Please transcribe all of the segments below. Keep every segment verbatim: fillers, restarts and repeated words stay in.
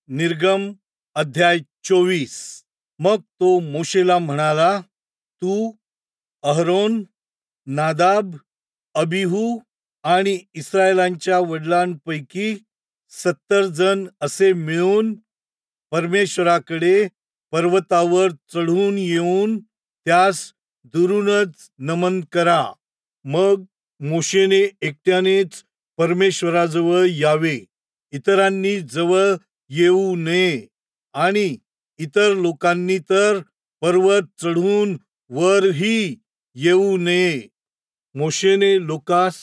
निर्गम अध्याय चोवीस. मग तो मोशेला म्हणाला, तू अहरोन, नादाब, अबिहू आणि इस्रायलांच्या वडिलांपैकी सत्तर जण असे मिळून परमेश्वराकडे पर्वतावर चढून येऊन त्यास दुरूनच नमन करा. मग मोशेने एकट्यानेच परमेश्वराजवळ यावे, इतरांनी जवळ येऊ नये, आणि इतर लोकांनी तर पर्वत चढून वरही येऊ नये. मोशेने लोकास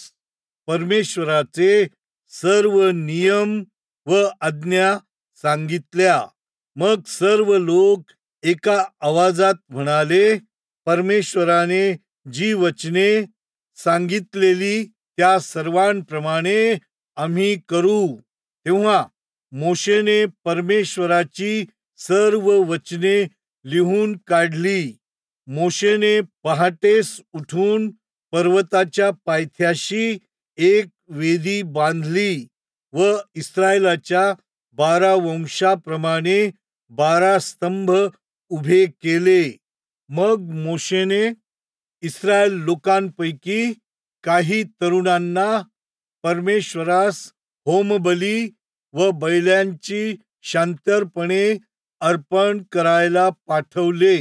परमेश्वराचे सर्व नियम व आज्ञा सांगितल्या. मग सर्व लोक एका आवाजात म्हणाले, परमेश्वराने जी वचने सांगितलेली त्या सर्वांप्रमाणे आम्ही करू. तेव्हा मोशेने परमेश्वराची सर्व वचने लिहून काढली. मोशेने पहाटेस उठून पर्वताच्या पायथ्याशी एक वेदी बांधली व इस्रायलाच्या बारा वंशाप्रमाणे बारा स्तंभ उभे केले. मग मोशेने इस्रायल लोकांपैकी काही तरुणांना परमेश्वरास होमबली व बैलांची शांतरपणे अर्पण करायला पाठवले.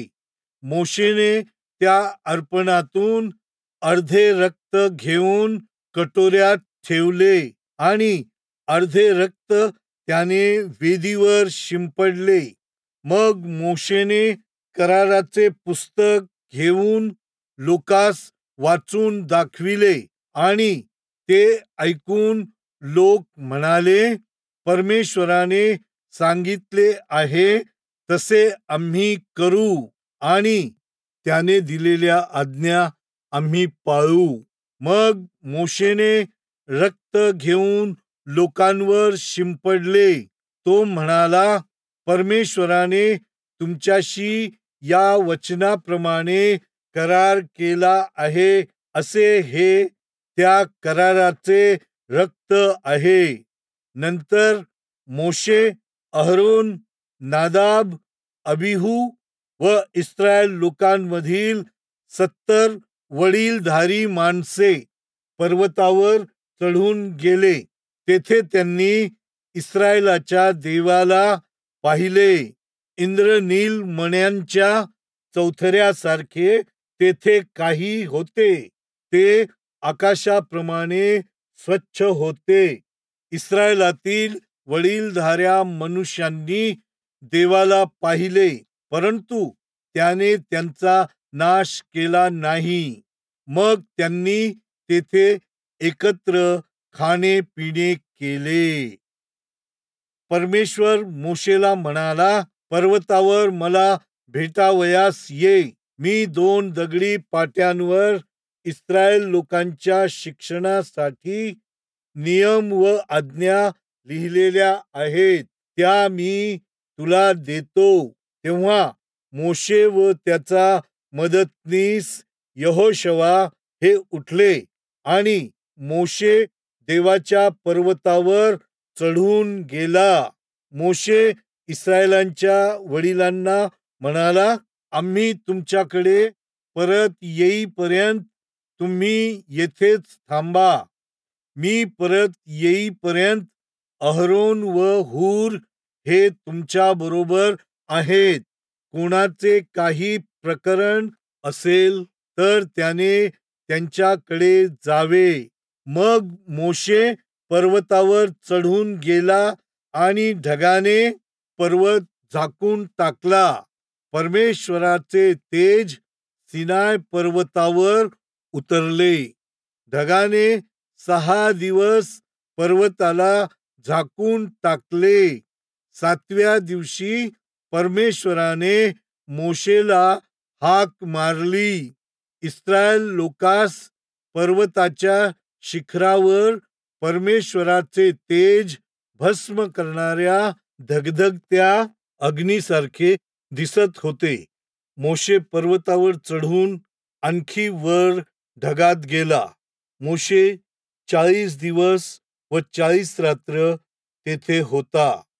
मोशेने त्या अर्पणातून अर्धे रक्त घेऊन कटोऱ्यात ठेवले आणि अर्धे रक्त त्याने वेदीवर शिंपडले. मग मोशेने कराराचे पुस्तक घेऊन लोकास वाचून दाखविले, आणि ते ऐकून लोक म्हणाले, परमेश्वराने सांगितले आहे तसे आम्ही करू आणि त्याने दिलेल्या आज्ञा आम्ही पाळू. मग मोशेने रक्त घेऊन लोकांवर शिंपडले. तो म्हणाला, परमेश्वराने तुमच्याशी या वचनाप्रमाणे करार केला आहे असे हे त्या कराराचे रक्त आहे. नंतर मोशे, अहरोन, नादाब, अबिहू व इस्रायल लोकांमधील सत्तर वडीलधारी माणसे पर्वतावर चढून गेले. तेथे त्यांनी इस्रायलाच्या देवाला पाहिले. इंद्रनील मण्यांच्या चौथऱ्यासारखे तेथे काही होते. ते आकाशाप्रमाणे स्वच्छ होते. इस्रायलातील वडीलधाऱ्या मनुष्यांनी देवाला पाहिले, परंतु त्याने त्यांचा नाश केला नाही. मग त्यांनी तेथे एकत्र खाणे पिणे केले. परमेश्वर मोशेला म्हणाला, पर्वतावर मला भेटावयास ये. मी दोन दगडी पाट्यांवर इस्रायल लोकांच्या शिक्षणासाठी नियम व आज्ञा लिहिलेल्या आहेत, त्या मी तुला देतो. तेव्हा मोशे व त्याचा मदतनीस यहोशुवा हे उठले, आणि मोशे देवाच्या पर्वतावर चढून गेला. मोशे इस्रायलांच्या वडिलांना म्हणाला, आम्ही तुमच्याकडे परत येईपर्यंत तुम्ही येथेच थांबा. मी परत येईपर्यंत अहरोन व हूर हे तुमच्या बरोबर आहेत. कोणाचे काही प्रकरण असेल तर त्याने त्यांच्याकडे जावे. मग मोशे पर्वतावर चढून गेला आणि ढगाने पर्वत झाकून टाकला. परमेश्वराचे तेज सिनाय पर्वतावर उतरले. ढगाने सहा दिवस पर्वताला झाकून टाकले. सातव्या दिवशी परमेश्वराने मोशेला हाक मारली. इस्रायल लोकास पर्वताच्या शिखरावर परमेश्वराचे तेज भस्म करणाऱ्या धगधगत्या अग्नीसारखे दिसत होते. मोशे पर्वतावर चढून आणखी वर ढगात गेला. मोशे चाळीस दिवस व चाळीस रात्र तेथे होता.